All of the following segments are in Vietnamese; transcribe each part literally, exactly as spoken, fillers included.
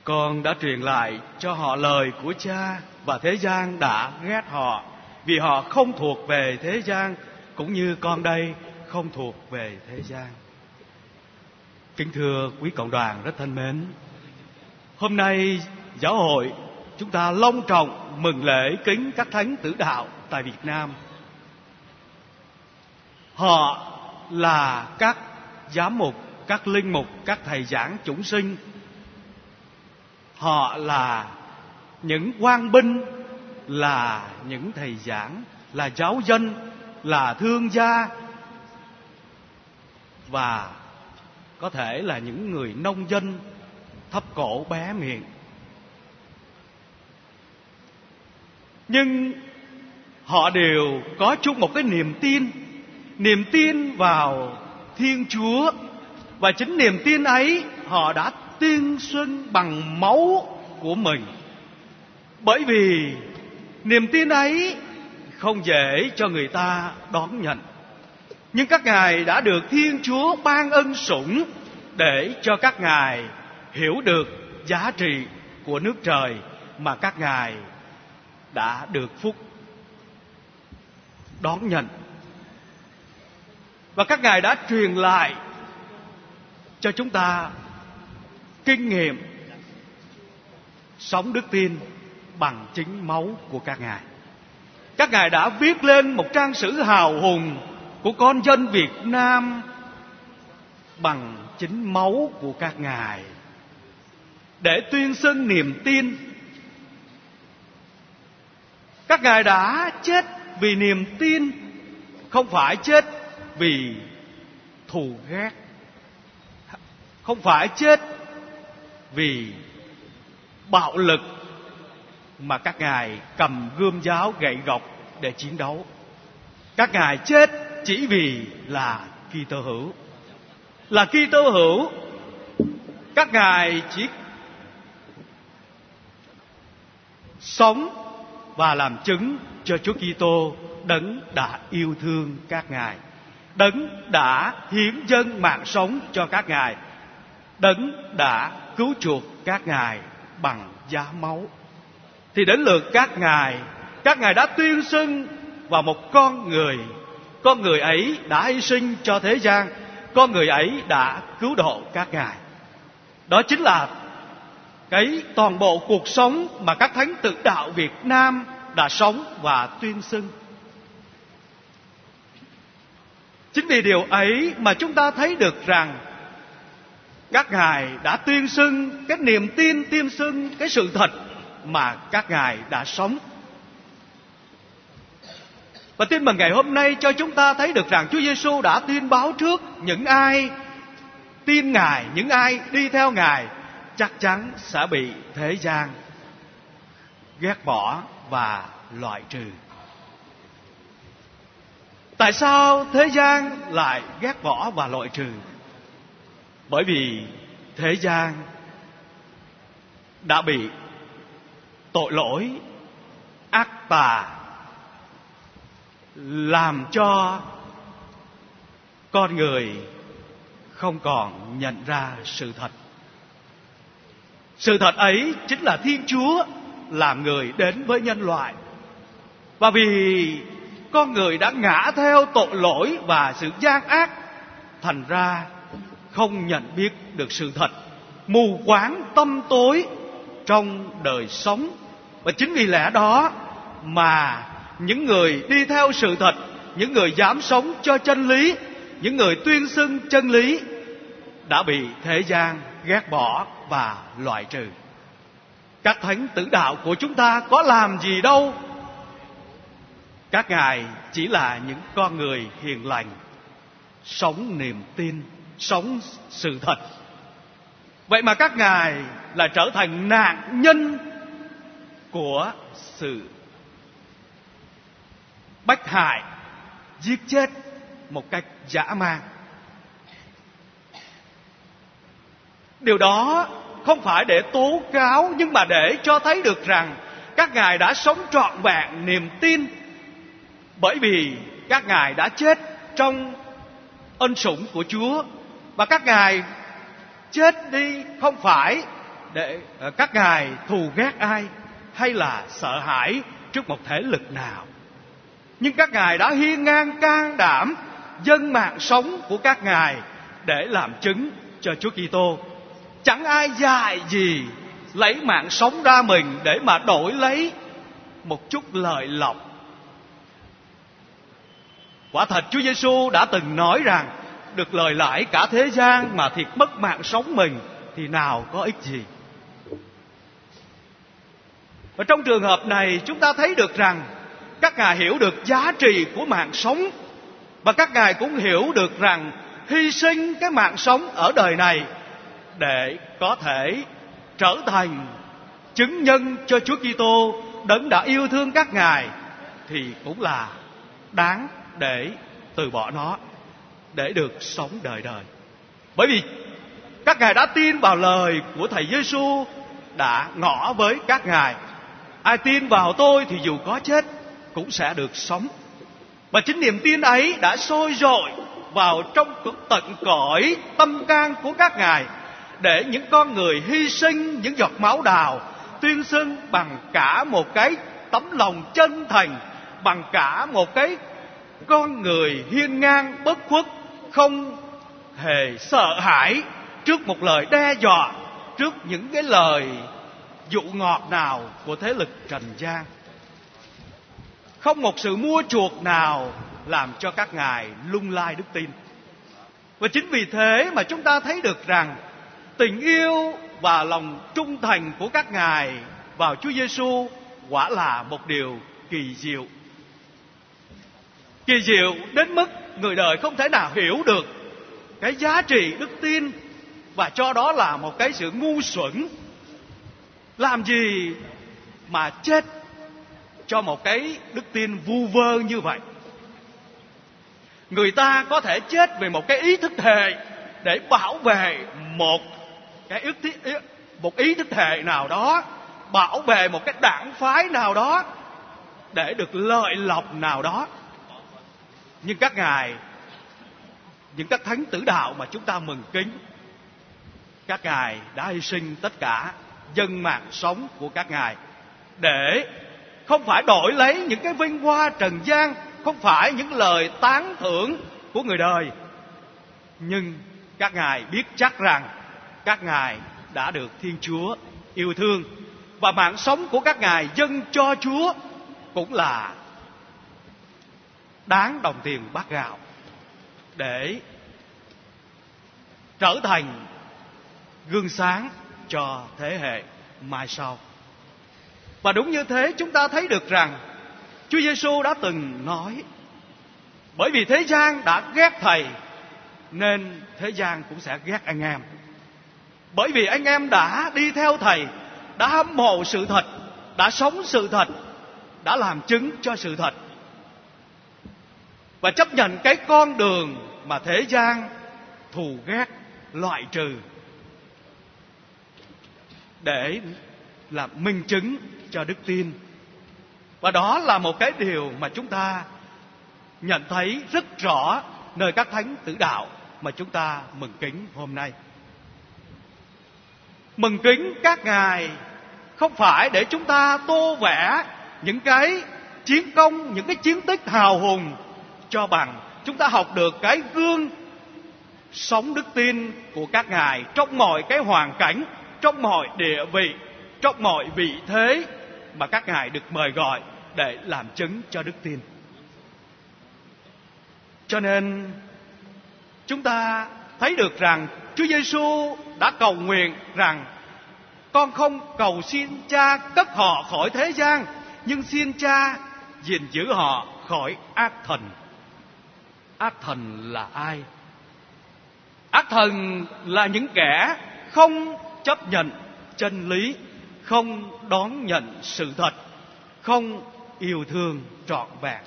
Con đã truyền lại cho họ lời của Cha, và thế gian đã ghét họ, vì họ không thuộc về thế gian, cũng như con đây không thuộc về thế gian. Kính thưa quý cộng đoàn rất thân mến, hôm nay giáo hội chúng ta long trọng mừng lễ kính các thánh tử đạo tại Việt Nam. Họ là các giám mục, các linh mục, các thầy giảng chủng sinh. Họ là những quan binh, là những thầy giảng, là giáo dân, là thương gia, và có thể là những người nông dân thấp cổ bé miệng. Nhưng họ đều có chung một cái niềm tin, niềm tin vào Thiên Chúa. Và chính niềm tin ấy họ đã tuyên xưng bằng máu của mình. Bởi vì niềm tin ấy không dễ cho người ta đón nhận, nhưng các ngài đã được Thiên Chúa ban ân sủng để cho các ngài hiểu được giá trị của nước trời mà các ngài đã được phúc đón nhận. Và các ngài đã truyền lại cho chúng ta kinh nghiệm sống đức tin bằng chính máu của các ngài. Các ngài đã viết lên một trang sử hào hùng của con dân Việt Nam bằng chính máu của các ngài, để tuyên xưng niềm tin. Các ngài đã chết vì niềm tin, không phải chết vì thù ghét, không phải chết vì bạo lực, mà các ngài cầm gươm giáo gậy gộc để chiến đấu. Các ngài chết chỉ vì là Kitô hữu. Là Kitô hữu, các ngài chỉ sống và làm chứng cho Chúa Kitô, đấng đã yêu thương các ngài, đấng đã hiến dâng mạng sống cho các ngài, đấng đã cứu chuộc các ngài bằng giá máu. Thì đến lượt các ngài, các ngài đã tuyên xưng vào một con người. Con người ấy đã hy sinh cho thế gian, con người ấy đã cứu độ các ngài. Đó chính là cái toàn bộ cuộc sống mà các thánh tử đạo Việt Nam đã sống và tuyên xưng. Chính vì điều ấy mà chúng ta thấy được rằng các ngài đã tuyên xưng cái niềm tin, tuyên xưng cái sự thật mà các ngài đã sống. Và tin mừng ngày hôm nay cho chúng ta thấy được rằng Chúa Giêsu đã tuyên báo trước những ai tin ngài, những ai đi theo ngài chắc chắn sẽ bị thế gian ghét bỏ và loại trừ. Tại sao thế gian lại ghét bỏ và loại trừ? Bởi vì thế gian đã bị tội lỗi, ác tà làm cho con người không còn nhận ra sự thật. Sự thật ấy chính là Thiên Chúa làm người đến với nhân loại. Và vì con người đã ngã theo tội lỗi và sự gian ác, thành ra không nhận biết được sự thật, mù quáng tâm tối trong đời sống. Và chính vì lẽ đó mà những người đi theo sự thật, những người dám sống cho chân lý, những người tuyên xưng chân lý đã bị thế gian ghét bỏ và loại trừ. Các thánh tử đạo của chúng ta có làm gì đâu. Các ngài chỉ là những con người hiền lành, sống niềm tin, sống sự thật. Vậy mà các ngài lại trở thành nạn nhân của sự bách hại, giết chết một cách dã man. Điều đó không phải để tố cáo, nhưng mà để cho thấy được rằng các ngài đã sống trọn vẹn niềm tin. Bởi vì các ngài đã chết trong ân sủng của Chúa. Và các ngài chết đi không phải để các ngài thù ghét ai hay là sợ hãi trước một thể lực nào. Nhưng các ngài đã hiên ngang can đảm dâng mạng sống của các ngài để làm chứng cho Chúa Kitô. Chẳng ai dại gì lấy mạng sống ra mình để mà đổi lấy một chút lợi lộc. Quả thật Chúa Giêsu đã từng nói rằng được lời lãi cả thế gian mà thiệt mất mạng sống mình thì nào có ích gì. Và trong trường hợp này chúng ta thấy được rằng các ngài hiểu được giá trị của mạng sống, và các ngài cũng hiểu được rằng hy sinh cái mạng sống ở đời này để có thể trở thành chứng nhân cho Chúa Kitô đấng đã yêu thương các ngài thì cũng là đáng để từ bỏ nó để được sống đời đời. Bởi vì các ngài đã tin vào lời của Thầy Giêsu đã ngỏ với các ngài: ai tin vào tôi thì dù có chết cũng sẽ được sống. Và chính niềm tin ấy đã sôi dội vào trong tận cõi tâm can của các ngài, để những con người hy sinh những giọt máu đào, tuyên xưng bằng cả một cái tấm lòng chân thành, bằng cả một cái con người hiên ngang bất khuất, không hề sợ hãi trước một lời đe dọa, trước những cái lời dụ ngọt nào của thế lực trần gian. Không một sự mua chuộc nào làm cho các ngài lung lay đức tin. Và chính vì thế mà chúng ta thấy được rằng tình yêu và lòng trung thành của các ngài vào Chúa Giêsu quả là một điều kỳ diệu. Kỳ diệu đến mức người đời không thể nào hiểu được cái giá trị đức tin, và cho đó là một cái sự ngu xuẩn. Làm gì mà chết cho một cái đức tin vu vơ như vậy? Người ta có thể chết vì một cái ý thức thề để bảo vệ một cái ý, một ý thức thề nào đó, bảo vệ một cái đảng phái nào đó để được lợi lộc nào đó. Nhưng các ngài, những các thánh tử đạo mà chúng ta mừng kính, các ngài đã hy sinh tất cả, dâng mạng sống của các ngài để không phải đổi lấy những cái vinh hoa trần gian, không phải những lời tán thưởng của người đời, nhưng các ngài biết chắc rằng các ngài đã được Thiên Chúa yêu thương, và mạng sống của các ngài dâng cho Chúa cũng là đáng đồng tiền bát gạo để trở thành gương sáng cho thế hệ mai sau. Và đúng như thế, chúng ta thấy được rằng Chúa Giêsu đã từng nói: bởi vì thế gian đã ghét Thầy nên thế gian cũng sẽ ghét anh em. Bởi vì anh em đã đi theo Thầy, đã hâm mộ sự thật, đã sống sự thật, đã làm chứng cho sự thật, và chấp nhận cái con đường mà thế gian thù ghét, loại trừ, để làm minh chứng cho đức tin. Và đó là một cái điều mà chúng ta nhận thấy rất rõ nơi các thánh tử đạo mà chúng ta mừng kính hôm nay. Mừng kính các ngài không phải để chúng ta tô vẽ những cái chiến công, những cái chiến tích hào hùng, cho bằng chúng ta học được cái gương sống đức tin của các ngài trong mọi cái hoàn cảnh, trong mọi địa vị, trong mọi vị thế mà các ngài được mời gọi để làm chứng cho đức tin. Cho nên chúng ta thấy được rằng Chúa Giêsu đã cầu nguyện rằng: con không cầu xin Cha cất họ khỏi thế gian, nhưng xin Cha gìn giữ họ khỏi ác thần. Ác thần là ai? Ác thần là những kẻ không chấp nhận chân lý, không đón nhận sự thật, không yêu thương trọn vẹn.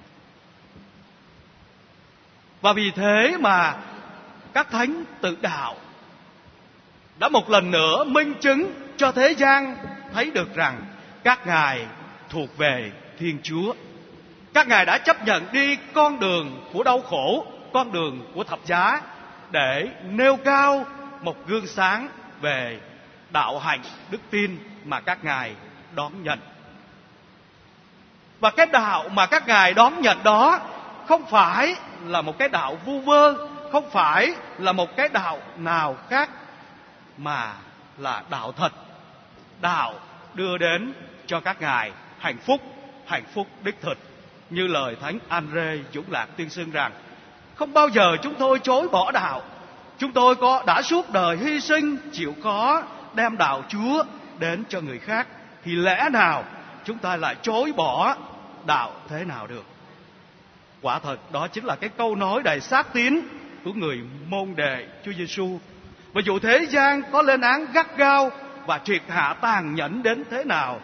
Và vì thế mà các thánh tự đạo đã một lần nữa minh chứng cho thế gian thấy được rằng các ngài thuộc về Thiên Chúa. Các ngài đã chấp nhận đi con đường của đau khổ, con đường của thập giá, để nêu cao một gương sáng về đạo hạnh đức tin mà các ngài đón nhận. Và cái đạo mà các ngài đón nhận đó không phải là một cái đạo vu vơ, không phải là một cái đạo nào khác, mà là đạo thật. Đạo đưa đến cho các ngài hạnh phúc, hạnh phúc đích thực. Như lời Thánh Andre Dũng Lạc tuyên xưng rằng, không bao giờ chúng tôi chối bỏ đạo. Chúng tôi có đã suốt đời hy sinh, chịu khó đem đạo Chúa đến cho người khác, thì lẽ nào chúng ta lại chối bỏ đạo thế nào được? Quả thật đó chính là cái câu nói đầy xác tín của người môn đệ Chúa Giêsu. Và dù thế gian có lên án gắt gao và triệt hạ tàn nhẫn đến thế nào,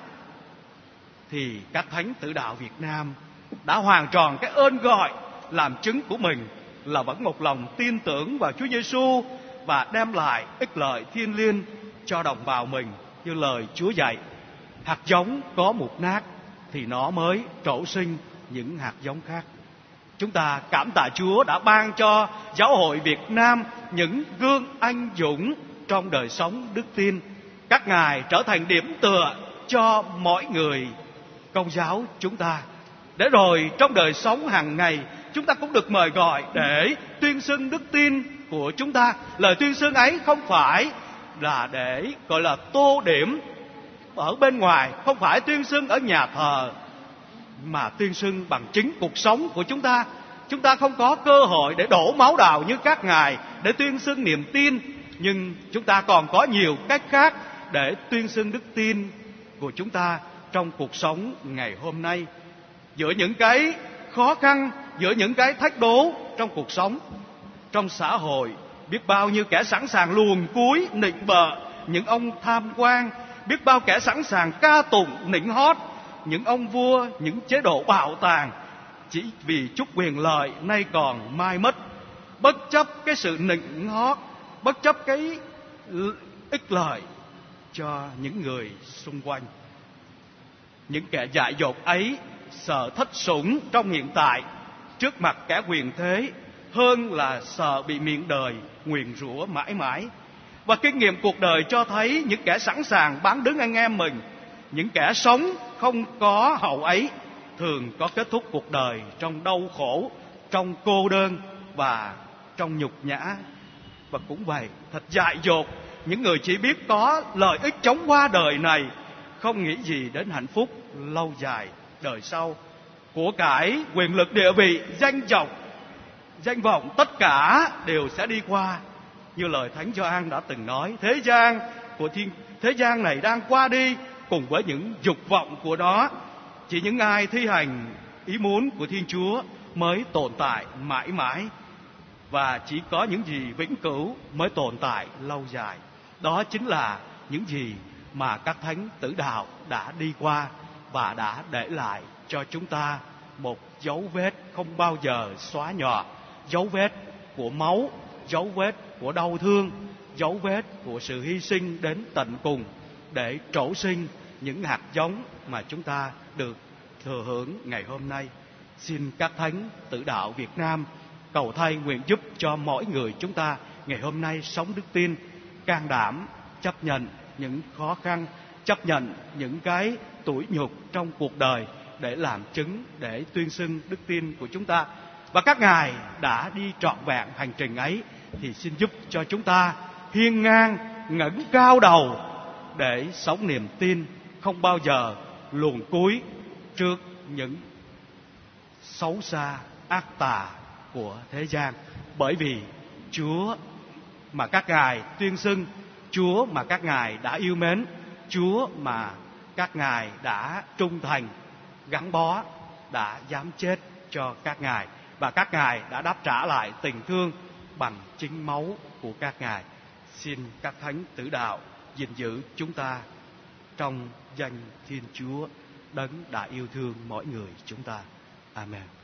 thì các thánh tử đạo Việt Nam đã hoàn tròn cái ơn gọi làm chứng của mình là vẫn một lòng tin tưởng vào Chúa Giêsu và đem lại ích lợi thiên liêng cho đồng bào mình, như lời Chúa dạy: hạt giống có mục nát thì nó mới trổ sinh những hạt giống khác. Chúng ta cảm tạ Chúa đã ban cho giáo hội Việt Nam những gương anh dũng trong đời sống đức tin. Các ngài trở thành điểm tựa cho mọi người Công giáo chúng ta, để rồi trong đời sống hàng ngày chúng ta cũng được mời gọi để tuyên xưng đức tin của chúng ta. Lời tuyên xưng ấy không phải là để gọi là tô điểm ở bên ngoài, không phải tuyên xưng ở nhà thờ, mà tuyên xưng bằng chính cuộc sống của chúng ta. Chúng ta không có cơ hội để đổ máu đào như các ngài để tuyên xưng niềm tin, nhưng chúng ta còn có nhiều cách khác để tuyên xưng đức tin của chúng ta trong cuộc sống ngày hôm nay. Giữa những cái khó khăn, giữa những cái thách đố trong cuộc sống, trong xã hội, biết bao nhiêu kẻ sẵn sàng luồn cúi nịnh bợ những ông tham quan, biết bao kẻ sẵn sàng ca tụng nịnh hót những ông vua, những chế độ bạo tàn, chỉ vì chút quyền lợi nay còn mai mất. Bất chấp cái sự nịnh hót, bất chấp cái ích lợi cho những người xung quanh. Những kẻ dại dột ấy sợ thất sủng trong hiện tại trước mặt kẻ quyền thế, hơn là sợ bị miệng đời nguyền rủa mãi mãi. Và kinh nghiệm cuộc đời cho thấy những kẻ sẵn sàng bán đứng anh em mình, những kẻ sống không có hậu ấy, thường có kết thúc cuộc đời trong đau khổ, trong cô đơn và trong nhục nhã. Và cũng vậy, thật dại dột những người chỉ biết có lợi ích chóng qua đời này, không nghĩ gì đến hạnh phúc lâu dài đời sau. Của cải, quyền lực, địa vị, danh vọng, danh vọng tất cả đều sẽ đi qua. Như lời Thánh Gioan đã từng nói, thế gian của thiên thế gian này đang qua đi cùng với những dục vọng của nó. Chỉ những ai thi hành ý muốn của Thiên Chúa mới tồn tại mãi mãi, và chỉ có những gì vĩnh cửu mới tồn tại lâu dài. Đó chính là những gì mà các thánh tử đạo đã đi qua và đã để lại cho chúng ta một dấu vết không bao giờ xóa nhòa, dấu vết của máu, dấu vết của đau thương, dấu vết của sự hy sinh đến tận cùng để trổ sinh những hạt giống mà chúng ta được thừa hưởng ngày hôm nay. Xin các thánh tử đạo Việt Nam cầu thay nguyện giúp cho mỗi người chúng ta ngày hôm nay sống đức tin, can đảm chấp nhận những khó khăn, chấp nhận những cái tủi nhục trong cuộc đời để làm chứng, để tuyên xưng đức tin của chúng ta. Và các ngài đã đi trọn vẹn hành trình ấy, thì xin giúp cho chúng ta hiên ngang ngẩng cao đầu để sống niềm tin, không bao giờ luồn cúi trước những xấu xa ác tà của thế gian. Bởi vì Chúa mà các ngài tuyên xưng, Chúa mà các ngài đã yêu mến, Chúa mà các ngài đã trung thành gắn bó, đã dám chết cho các ngài, và các ngài đã đáp trả lại tình thương bằng chính máu của các ngài. Xin các thánh tử đạo gìn giữ chúng ta trong danh Thiên Chúa đấng đã yêu thương mỗi người chúng ta. Amen.